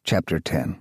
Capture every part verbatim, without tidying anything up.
Chapter ten.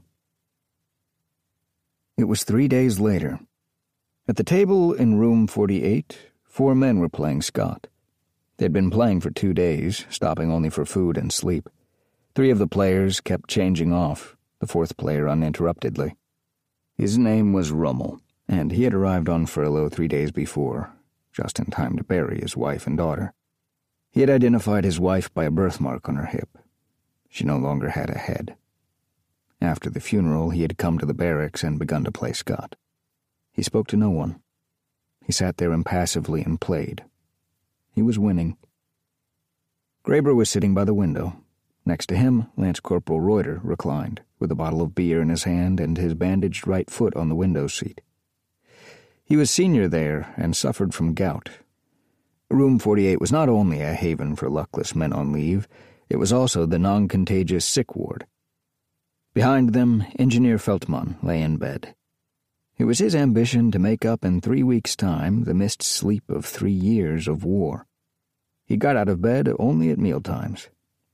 It was three days later. At the table in room forty-eight, four men were playing Scott. They'd been playing for two days, stopping only for food and sleep. Three of the players kept changing off, the fourth player uninterruptedly. His name was Rummel, and he had arrived on furlough three days before, just in time to bury his wife and daughter. He had identified his wife by a birthmark on her hip. She no longer had a head. After the funeral, he had come to the barracks and begun to play Scott. He spoke to no one. He sat there impassively and played. He was winning. Graber was sitting by the window. Next to him, Lance Corporal Reuter reclined, with a bottle of beer in his hand and his bandaged right foot on the window seat. He was senior there and suffered from gout. Room forty-eight was not only a haven for luckless men on leave, it was also the non-contagious sick ward. Behind them, Engineer Feltman lay in bed. It was his ambition to make up in three weeks' time the missed sleep of three years of war. He got out of bed only at mealtimes.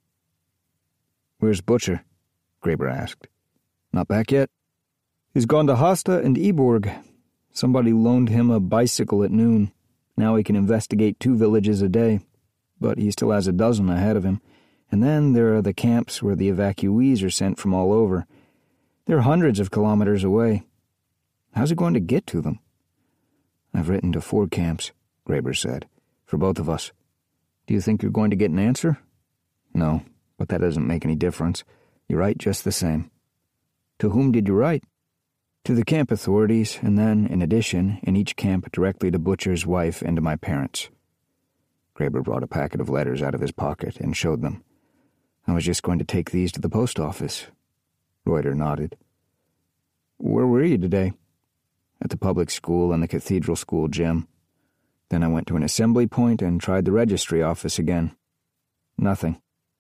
"Where's Butcher?" Graber asked. "Not back yet?" "He's gone to Hasta and Eborg. Somebody loaned him a bicycle at noon. Now he can investigate two villages a day, but he still has a dozen ahead of him. And then there are the camps where the evacuees are sent from all over. They're hundreds of kilometers away. How's he going to get to them?" "I've written to four camps," Graber said, "for both of us. Do you think you're going to get an answer?" "No, but that doesn't make any difference. You write just the same." "To whom did you write?" "To the camp authorities, and then, in addition, in each camp directly to Butcher's wife and to my parents." Graber brought a packet of letters out of his pocket and showed them. "I was just going to take these to the post office." Reuter nodded. "Where were you today?" "At the public school and the cathedral school gym. Then I went to an assembly point and tried the registry office again. Nothing."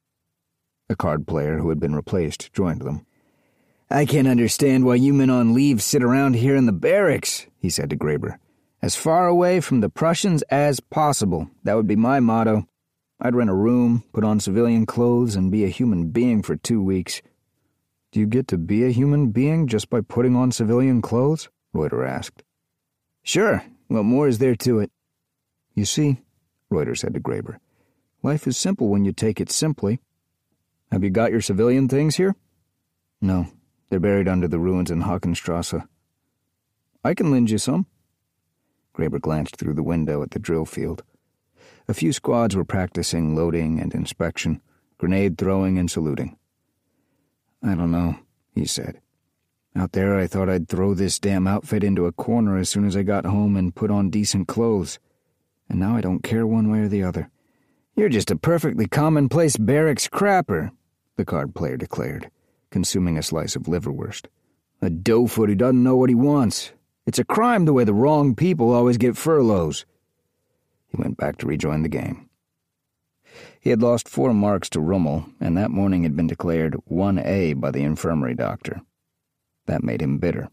A card player who had been replaced joined them. "I can't understand why you men on leave sit around here in the barracks," he said to Graber. "As far away from the Prussians as possible. That would be my motto. I'd rent a room, put on civilian clothes, and be a human being for two weeks." "Do you get to be a human being just by putting on civilian clothes?" Reuter asked. "Sure. What more is there to it?" "You see," Reuter said to Graber, "life is simple when you take it simply. Have you got your civilian things here?" "No. They're buried under the ruins in Hackenstrasse." "I can lend you some." Graber glanced through the window at the drill field. A few squads were practicing loading and inspection, grenade throwing and saluting. "I don't know," he said. "Out there I thought I'd throw this damn outfit into a corner as soon as I got home and put on decent clothes. And now I don't care one way or the other." "You're just a perfectly commonplace barracks crapper," the card player declared, consuming a slice of liverwurst. "A doughfoot who doesn't know what he wants. It's a crime the way the wrong people always get furloughs." He went back to rejoin the game. He had lost four marks to Rummel, and that morning had been declared one A by the infirmary doctor. That made him bitter.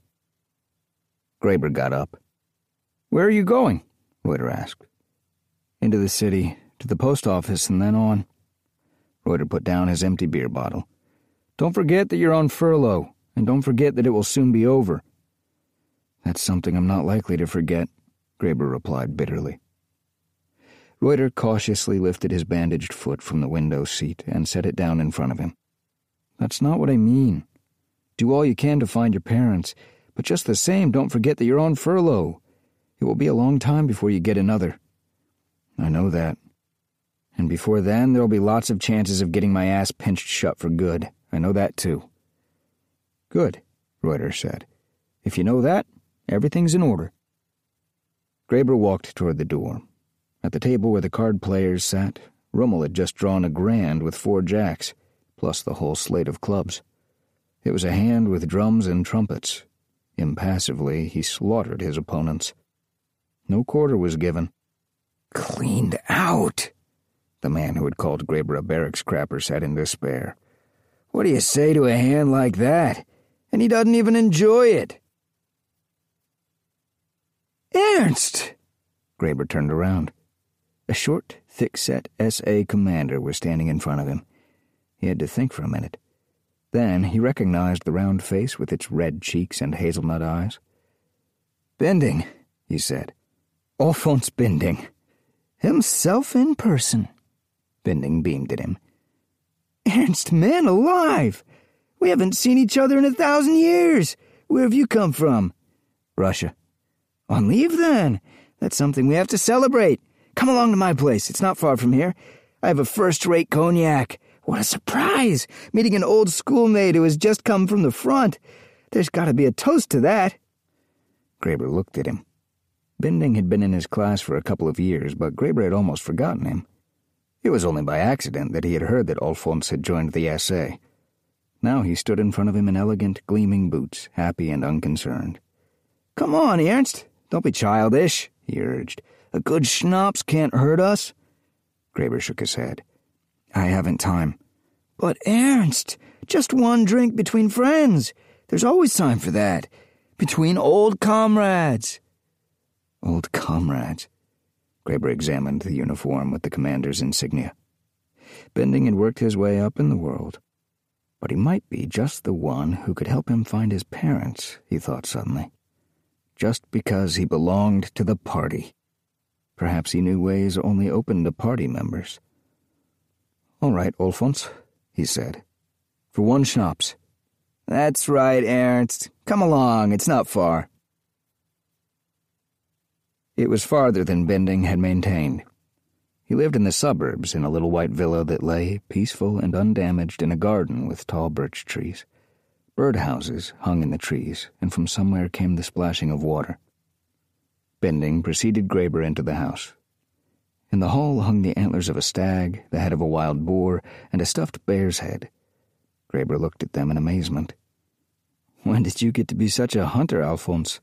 Graber got up. "Where are you going?" Reuter asked. "Into the city, to the post office, and then on." Reuter put down his empty beer bottle. "Don't forget that you're on furlough, and don't forget that it will soon be over." "That's something I'm not likely to forget," Graber replied bitterly. Reuter cautiously lifted his bandaged foot from the window seat and set it down in front of him. "That's not what I mean. Do all you can to find your parents, but just the same, don't forget that you're on furlough. It will be a long time before you get another." "I know that. And before then, there'll be lots of chances of getting my ass pinched shut for good. I know that, too." "Good," Reuter said. "If you know that, everything's in order." Graber walked toward the door. At the table where the card players sat, Rummel had just drawn a grand with four jacks, plus the whole slate of clubs. It was a hand with drums and trumpets. Impassively, he slaughtered his opponents. No quarter was given. "Cleaned out," the man who had called Graber a barracks crapper said in despair. "What do you say to a hand like that? And he doesn't even enjoy it." "Ernst!" Graber turned around. A short, thick-set S A commander was standing in front of him. He had to think for a minute. Then he recognized the round face with its red cheeks and hazelnut eyes. "Binding," he said. "Alphonse Binding. Himself in person." Binding beamed at him. "Ernst, man alive! We haven't seen each other in a thousand years. Where have you come from?" "Russia." "On leave, then? That's something we have to celebrate. Come along to my place. It's not far from here. I have a first-rate cognac. What a surprise! Meeting an old schoolmate who has just come from the front. There's got to be a toast to that." Graeber looked at him. Binding had been in his class for a couple of years, but Graeber had almost forgotten him. It was only by accident that he had heard that Alphonse had joined the S A. Now he stood in front of him in elegant, gleaming boots, happy and unconcerned. "Come on, Ernst. Don't be childish," he urged. "A good schnapps can't hurt us." Graeber shook his head. "I haven't time." "But Ernst, just one drink between friends. There's always time for that. Between old comrades." Old comrades. Graeber examined the uniform with the commander's insignia. Binding had worked his way up in the world. But he might be just the one who could help him find his parents, he thought suddenly. Just because he belonged to the party. Perhaps he knew ways only open to party members. "All right, Alphonse," he said. "For one schnapps." "That's right, Ernst. Come along, it's not far." It was farther than Binding had maintained. He lived in the suburbs in a little white villa that lay, peaceful and undamaged, in a garden with tall birch trees. Birdhouses hung in the trees, and from somewhere came the splashing of water. Binding preceded Graeber into the house. In the hall hung the antlers of a stag, the head of a wild boar, and a stuffed bear's head. Graeber looked at them in amazement. "When did you get to be such a hunter, Alphonse?"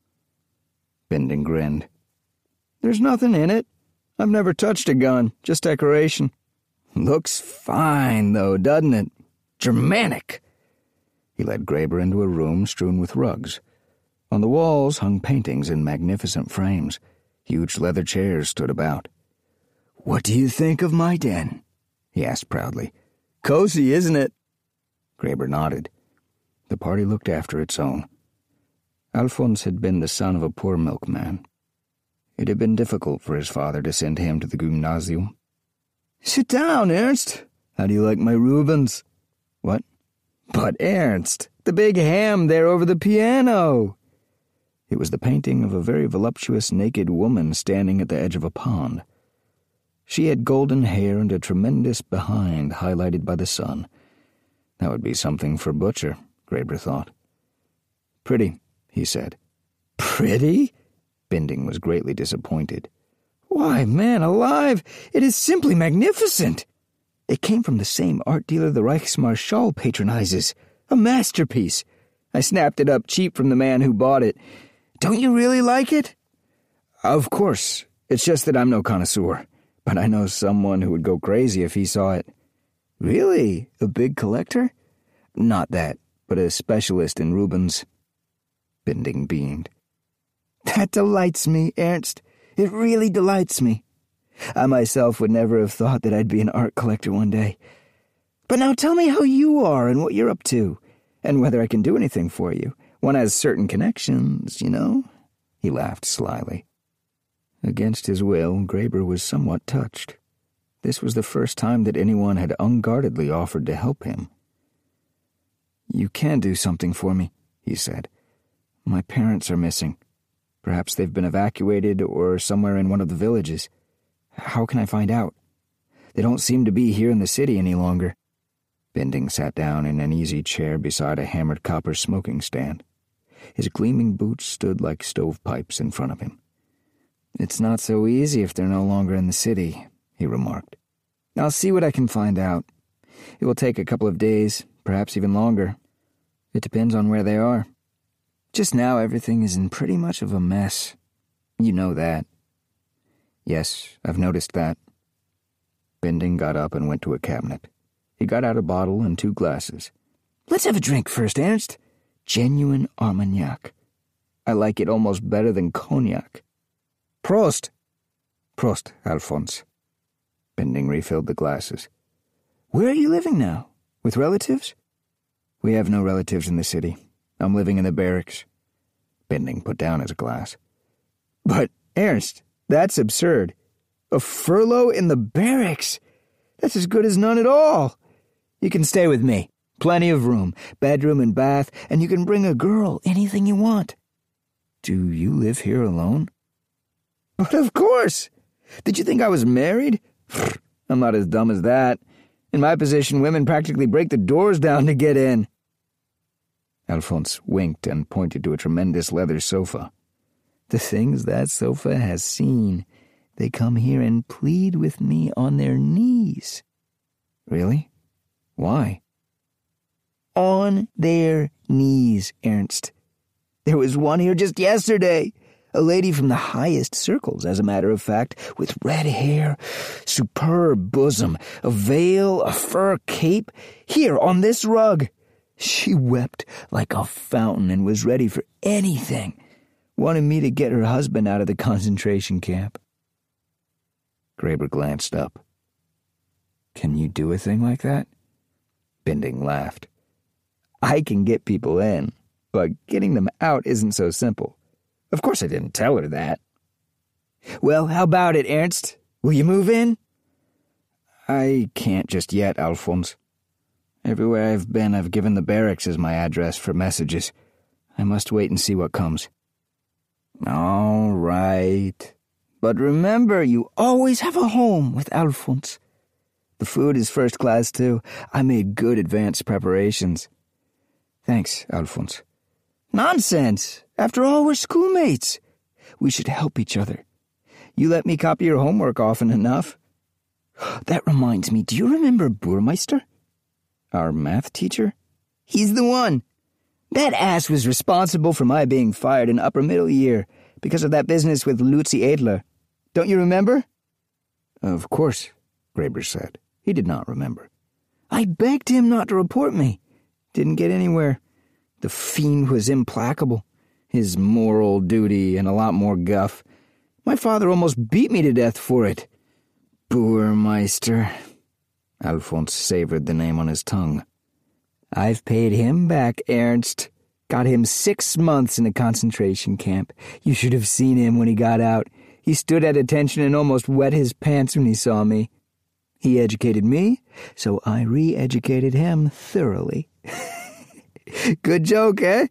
Binding grinned. "There's nothing in it. I've never touched a gun, just decoration. Looks fine, though, doesn't it? Germanic." He led Graeber into a room strewn with rugs. On the walls hung paintings in magnificent frames. Huge leather chairs stood about. "What do you think of my den?" he asked proudly. "Cozy, isn't it?" Graeber nodded. The party looked after its own. Alphonse had been the son of a poor milkman. It had been difficult for his father to send him to the gymnasium. "Sit down, Ernst. How do you like my Rubens?" "What?" "But, Ernst, the big ham there over the piano." It was the painting of a very voluptuous naked woman standing at the edge of a pond. She had golden hair and a tremendous behind highlighted by the sun. That would be something for Butcher, Graeber thought. "Pretty," he said. "Pretty?" Binding was greatly disappointed. "Why, man alive, it is simply magnificent. It came from the same art dealer the Reichsmarschall patronizes. A masterpiece. I snapped it up cheap from the man who bought it. Don't you really like it?" "Of course. It's just that I'm no connoisseur. But I know someone who would go crazy if he saw it." "Really? A big collector?" "Not that, but a specialist in Rubens." Binding beamed. "That delights me, Ernst. It really delights me. I myself would never have thought that I'd be an art collector one day. But now tell me how you are and what you're up to, and whether I can do anything for you. One has certain connections, you know." He laughed slyly. Against his will, Graeber was somewhat touched. This was the first time that anyone had unguardedly offered to help him. "You can do something for me," he said. "My parents are missing. Perhaps they've been evacuated or somewhere in one of the villages. How can I find out? They don't seem to be here in the city any longer." Binding sat down in an easy chair beside a hammered copper smoking stand. His gleaming boots stood like stovepipes in front of him. "It's not so easy if they're no longer in the city," he remarked. "I'll see what I can find out. It will take a couple of days, perhaps even longer. It depends on where they are. Just now everything is in pretty much of a mess. You know that." "Yes, I've noticed that." Binding got up and went to a cabinet. He got out a bottle and two glasses. "Let's have a drink first, Ernst. Genuine Armagnac. I like it almost better than cognac. Prost!" "Prost, Alphonse." Binding refilled the glasses. "Where are you living now? With relatives?" We have no relatives in the city. I'm living in the barracks. Bending put down his glass. But, Ernst, that's absurd. A furlough in the barracks? That's as good as none at all. You can stay with me. Plenty of room, bedroom and bath, and you can bring a girl, anything you want. Do you live here alone? But of course. Did you think I was married? I'm not as dumb as that. In my position, women practically break the doors down to get in. Alphonse winked and pointed to a tremendous leather sofa. The things that sofa has seen. They come here and plead with me on their knees. Really? Why? On their knees, Ernst. There was one here just yesterday. A lady from the highest circles, as a matter of fact, with red hair, superb bosom, a veil, a fur cape, here on this rug. She wept like a fountain and was ready for anything, wanted me to get her husband out of the concentration camp. Graeber glanced up. Can you do a thing like that? Bending laughed. I can get people in, but getting them out isn't so simple. Of course I didn't tell her that. Well, how about it, Ernst? Will you move in? I can't just yet, Alphonse. Everywhere I've been, I've given the barracks as my address for messages. I must wait and see what comes. All right. But remember, you always have a home with Alphonse. The food is first class, too. I made good advanced preparations. Thanks, Alphonse. Nonsense! After all, we're schoolmates. We should help each other. You let me copy your homework often enough. That reminds me, do you remember Burmeister? Our math teacher? He's the one. That ass was responsible for my being fired in upper middle year because of that business with Lucy Adler. Don't you remember? Of course, Graeber said. He did not remember. I begged him not to report me. Didn't get anywhere. The fiend was implacable. His moral duty and a lot more guff. My father almost beat me to death for it. Burmeister. Alphonse savored the name on his tongue. I've paid him back, Ernst. Got him six months in a concentration camp. You should have seen him when he got out. He stood at attention and almost wet his pants when he saw me. He educated me, so I re-educated him thoroughly. Good joke, eh?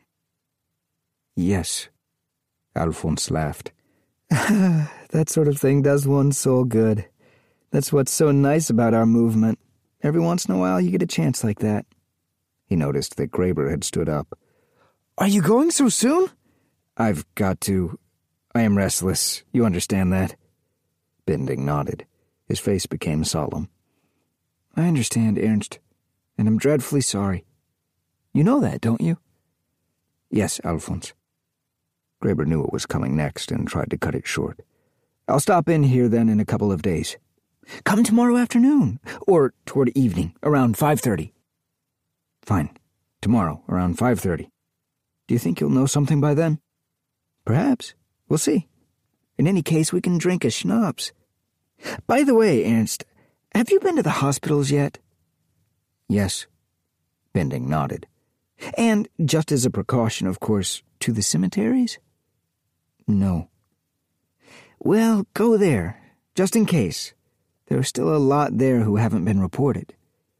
Yes, Alphonse laughed. That sort of thing does one's soul good. That's what's so nice about our movement. Every once in a while you get a chance like that. He noticed that Graeber had stood up. Are you going so soon? I've got to. I am restless. You understand that? Bending nodded. His face became solemn. I understand, Ernst, and I'm dreadfully sorry. You know that, don't you? Yes, Alphonse. Graeber knew what was coming next and tried to cut it short. I'll stop in here then in a couple of days. Come tomorrow afternoon, or toward evening, around five thirty. Fine. Tomorrow, around five thirty. Do you think you'll know something by then? Perhaps. We'll see. In any case, we can drink a schnapps. By the way, Ernst, have you been to the hospitals yet? Yes. Bending nodded. And, just as a precaution, of course, to the cemeteries? No. Well, go there, just in case. There are still a lot there who haven't been reported.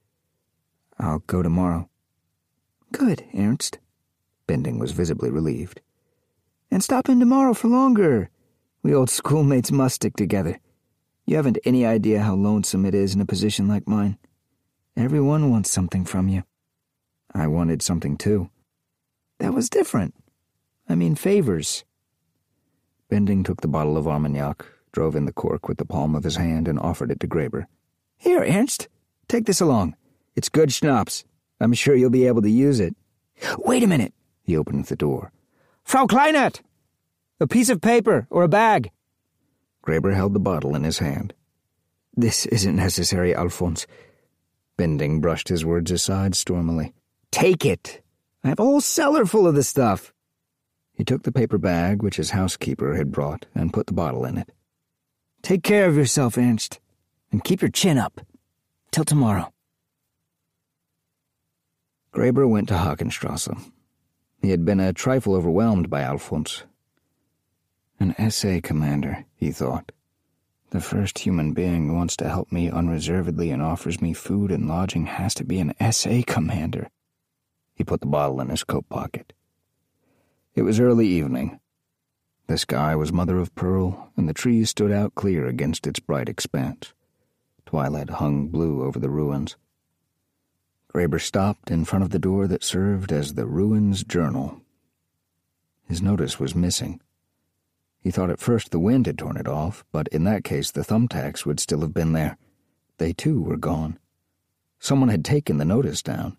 I'll go tomorrow. Good, Ernst. Bending was visibly relieved. And stop in tomorrow for longer. We old schoolmates must stick together. You haven't any idea how lonesome it is in a position like mine. Everyone wants something from you. I wanted something too. That was different. I mean favors. Bending took the bottle of Armagnac, drove in the cork with the palm of his hand, and offered it to Graeber. Here, Ernst, take this along. It's good schnapps. I'm sure you'll be able to use it. Wait a minute. He opened the door. Frau Kleinert! A piece of paper or a bag. Graeber held the bottle in his hand. This isn't necessary, Alphonse. Bending brushed his words aside stormily. Take it. I have a whole cellar full of the stuff. He took the paper bag which his housekeeper had brought and put the bottle in it. Take care of yourself, Ernst, and keep your chin up. Till tomorrow. Graeber went to Hakenstrasse. He had been a trifle overwhelmed by Alphonse. An S A commander, he thought. The first human being who wants to help me unreservedly and offers me food and lodging has to be an S A commander. He put the bottle in his coat pocket. It was early evening. The sky was mother of pearl, and the trees stood out clear against its bright expanse. Twilight hung blue over the ruins. Graeber stopped in front of the door that served as the Ruins Journal. His notice was missing. He thought at first the wind had torn it off, but in that case the thumbtacks would still have been there. They too were gone. Someone had taken the notice down.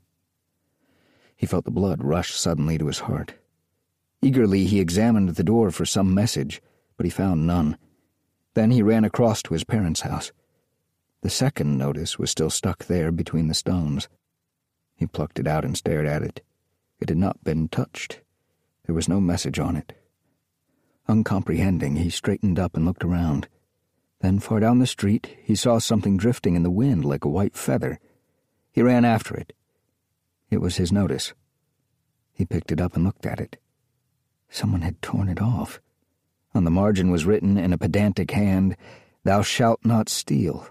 He felt the blood rush suddenly to his heart. Eagerly he examined the door for some message, but he found none. Then he ran across to his parents' house. The second notice was still stuck there between the stones. He plucked it out and stared at it. It had not been touched. There was no message on it. Uncomprehending, he straightened up and looked around. Then, far down the street, he saw something drifting in the wind like a white feather. He ran after it. It was his notice. He picked it up and looked at it. Someone had torn it off. On the margin was written in a pedantic hand, "Thou shalt not steal."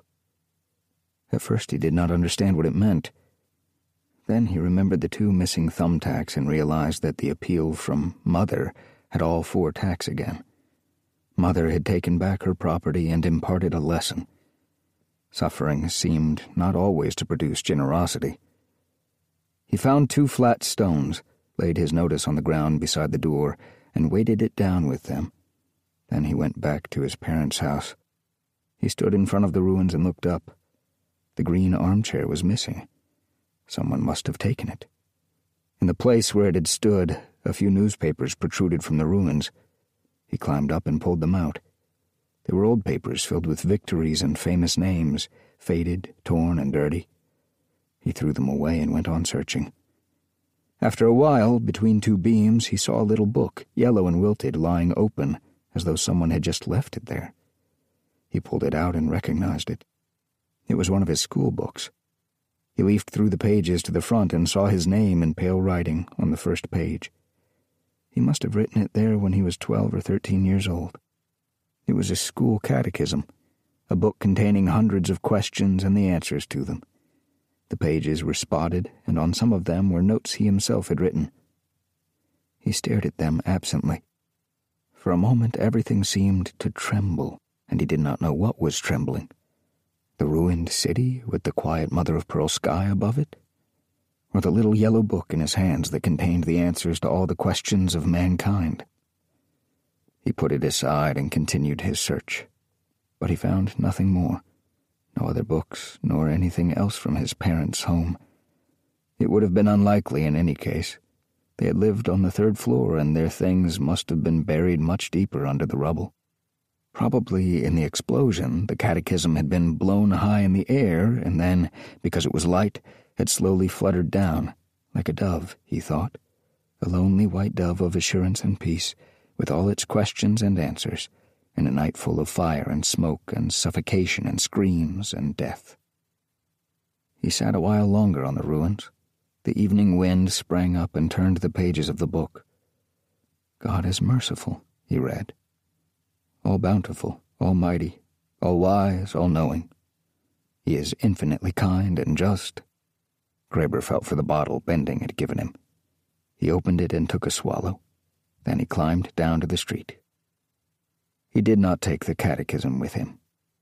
At first he did not understand what it meant. Then he remembered the two missing thumbtacks and realized that the appeal from Mother had all four tacks again. Mother had taken back her property and imparted a lesson. Suffering seemed not always to produce generosity. He found two flat stones, laid his notice on the ground beside the door, and weighted it down with them. Then he went back to his parents' house. He stood in front of the ruins and looked up. The green armchair was missing. Someone must have taken it. In the place where it had stood, a few newspapers protruded from the ruins. He climbed up and pulled them out. They were old papers filled with victories and famous names, faded, torn, and dirty. He threw them away and went on searching. After a while, between two beams, he saw a little book, yellow and wilted, lying open, as though someone had just left it there. He pulled it out and recognized it. It was one of his school books. He leafed through the pages to the front and saw his name in pale writing on the first page. He must have written it there when he was twelve or thirteen years old. It was a school catechism, a book containing hundreds of questions and the answers to them. The pages were spotted, and on some of them were notes he himself had written. He stared at them absently. For a moment everything seemed to tremble, and he did not know what was trembling. The ruined city with the quiet mother-of-pearl sky above it? Or the little yellow book in his hands that contained the answers to all the questions of mankind? He put it aside and continued his search, but he found nothing more. No other books, nor anything else from his parents' home. It would have been unlikely in any case. They had lived on the third floor, and their things must have been buried much deeper under the rubble. Probably in the explosion, the catechism had been blown high in the air, and then, because it was light, had slowly fluttered down, like a dove, he thought, a lonely white dove of assurance and peace, with all its questions and answers, in a night full of fire and smoke and suffocation and screams and death. He sat a while longer on the ruins. The evening wind sprang up and turned the pages of the book. God is merciful, he read. All bountiful, almighty, all wise, all knowing. He is infinitely kind and just. Graeber felt for the bottle Bending had given him. He opened it and took a swallow. Then he climbed down to the street. He did not take the catechism with him.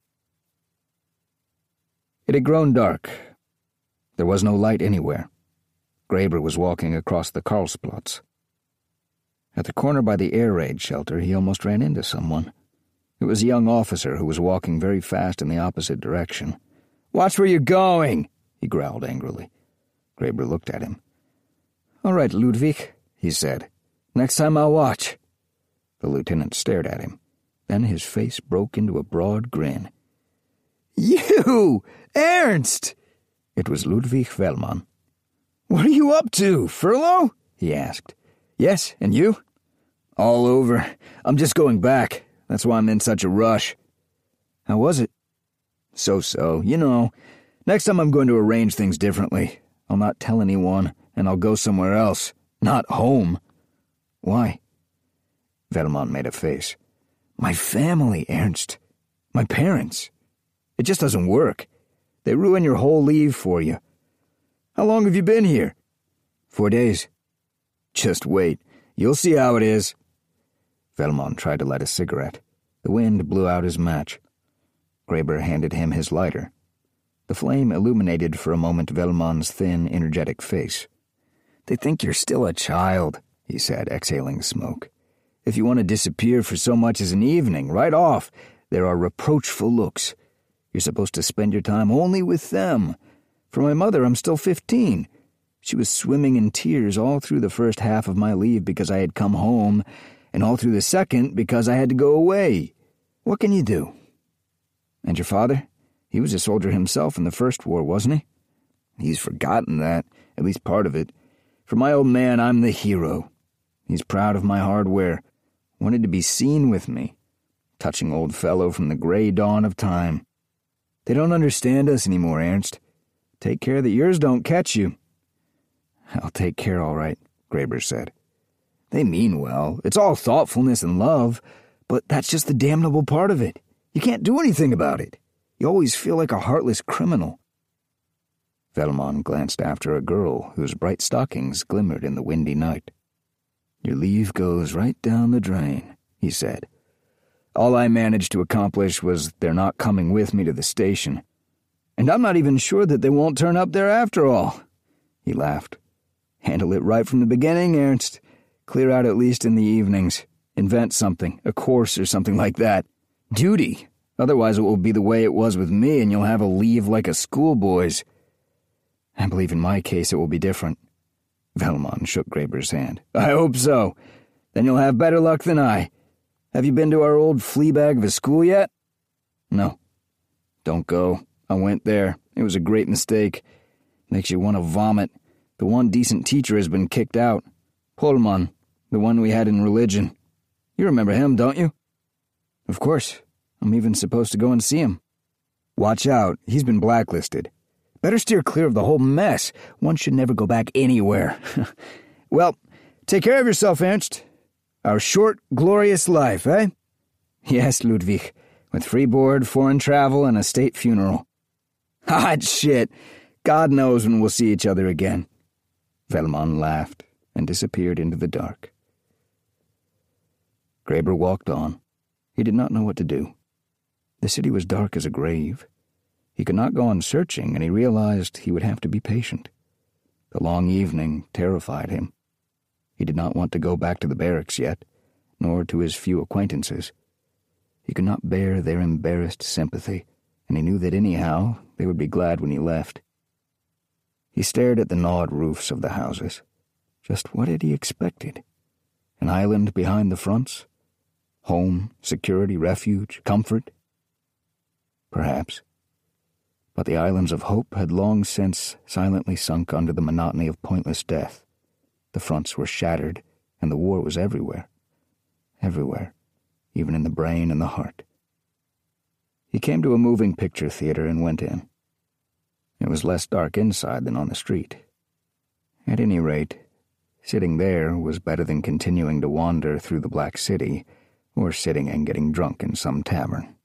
It had grown dark. There was no light anywhere. Graeber was walking across the Karlsplatz. At the corner by the air raid shelter, he almost ran into someone. It was a young officer who was walking very fast in the opposite direction. "Watch where you're going!" he growled angrily. Graeber looked at him. "All right, Ludwig," he said. "Next time I'll watch." The lieutenant stared at him. Then his face broke into a broad grin. "You! Ernst!" It was Ludwig Fellmann. "What are you up to, furlough?" he asked. "Yes, and you?" "All over. I'm just going back. That's why I'm in such a rush." "How was it?" "So-so, you know. Next time I'm going to arrange things differently. I'll not tell anyone, and I'll go somewhere else. Not home. Why? Velmont made a face. My family, Ernst. My parents. It just doesn't work. They ruin your whole leave for you. How long have you been here? Four days. Just wait. You'll see how it is. Velmont tried to light a cigarette. The wind blew out his match. Graeber handed him his lighter. The flame illuminated for a moment Velmont's thin, energetic face. They think you're still a child, he said, exhaling smoke. If you want to disappear for so much as an evening, right off, there are reproachful looks. You're supposed to spend your time only with them. For my mother, I'm still fifteen. She was swimming in tears all through the first half of my leave because I had come home, and all through the second because I had to go away. What can you do? And your father? He was a soldier himself in the First War, wasn't he? He's forgotten that, at least part of it. For my old man, I'm the hero. He's proud of my hardware, wanted to be seen with me. Touching old fellow from the gray dawn of time. They don't understand us anymore, Ernst. Take care that yours don't catch you. I'll take care, all right, Graeber said. They mean well. It's all thoughtfulness and love, but that's just the damnable part of it. You can't do anything about it. You always feel like a heartless criminal. Velmont glanced after a girl whose bright stockings glimmered in the windy night. Your leave goes right down the drain, he said. All I managed to accomplish was their not coming with me to the station. And I'm not even sure that they won't turn up there after all. He laughed. Handle it right from the beginning, Ernst. Clear out at least in the evenings. Invent something, a course or something like that. Duty. Otherwise it will be the way it was with me and you'll have a leave like a schoolboy's. I believe in my case it will be different. Velmont shook Graeber's hand. I hope so. Then you'll have better luck than I. Have you been to our old flea bag of a school yet? No. Don't go. I went there. It was a great mistake. Makes you want to vomit. The one decent teacher has been kicked out. Pohlmann, the one we had in religion. You remember him, don't you? Of course. I'm even supposed to go and see him. Watch out. He's been blacklisted. Better steer clear of the whole mess. One should never go back anywhere. Well, take care of yourself, Ernst. Our short, glorious life, eh? Yes, Ludwig. With free board, foreign travel, and a state funeral. Hot shit. God knows when we'll see each other again. Velmont laughed and disappeared into the dark. Graeber walked on. He did not know what to do. The city was dark as a grave. He could not go on searching, and he realized he would have to be patient. The long evening terrified him. He did not want to go back to the barracks yet, nor to his few acquaintances. He could not bear their embarrassed sympathy, and he knew that anyhow they would be glad when he left. He stared at the gnawed roofs of the houses. Just what had he expected? An island behind the fronts? Home, security, refuge, comfort? Perhaps. But the islands of hope had long since silently sunk under the monotony of pointless death. The fronts were shattered, and the war was everywhere. Everywhere, even in the brain and the heart. He came to a moving picture theater and went in. It was less dark inside than on the street. At any rate, sitting there was better than continuing to wander through the Black City or sitting and getting drunk in some tavern.